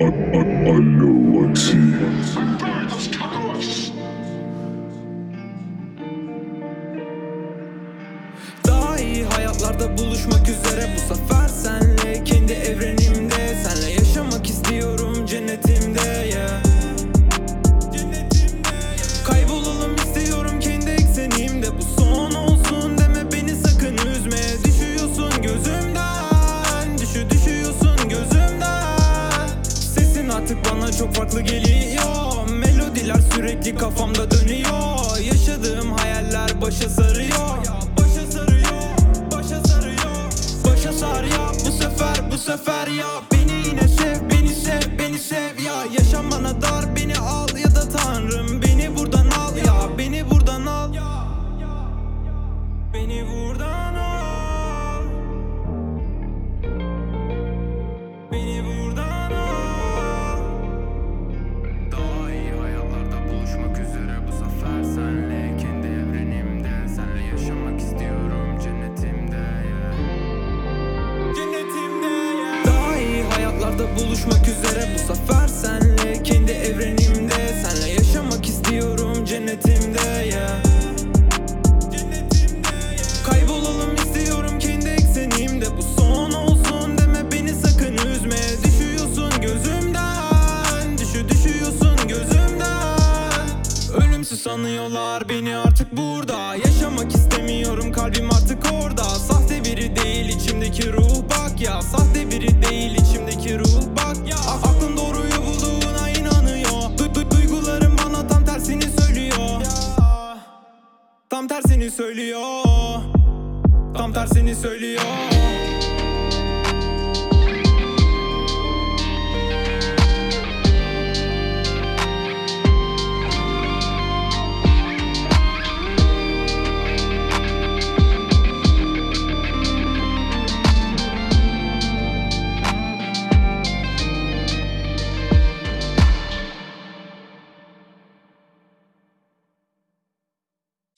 Alo Aksi. Daha iyi hayatlarda buluşmak üzere, bu sefer senle kendi evrenimde. Senle yaşamak istiyorum cennetimde, yeah. Kaybolalım istiyorum kendi eksenimde. Bu son olsun deme, beni sakın üzme. Düşüyorsun gözümden, düşüyorsun gözümden. Sesin artık bana çok farklı geliyor. Melodiler sürekli kafamda dönüyor. Yaşadığım hayaller başa sarıyor. Başa sarıyor, başa sarıyor. Başa sar ya, bu sefer ya. Beni yine sev, beni sev, beni sev ya. Yaşam bana dar, beni al ya da Tanrım beni buradan al ya. Beni buradan al, beni buradan al, beni buradan al. Daha iyi hayatlarda buluşmak üzere, bu sefer senle kendi evrenimde. Senle yaşamak istiyorum cennetimde, yeah. Cennetimde, yeah. Daha iyi hayatlarda buluşmak üzere, bu sefer senle kendi evrenimde. Senle yaşamak istiyorum cennetimde, yeah. Kaybolalım istiyorum kendi eksenimde. Bu son olsun deme, beni sakın üzme. Düşüyorsun gözümden, düşüyorsun gözümden. Ölümsüz sanıyorlar beni artık burada. Yaşamak istemiyorum, kalbim artık orada. Sahte biri değil içimdeki ruh, bak ya. Sahte biri değil içimdeki ruh, bak ya. Aklın doğruyu bulduğuna inanıyor. Duygularım bana tam tersini söylüyor. Tam tersini söylüyor. Tam tersini söylüyor.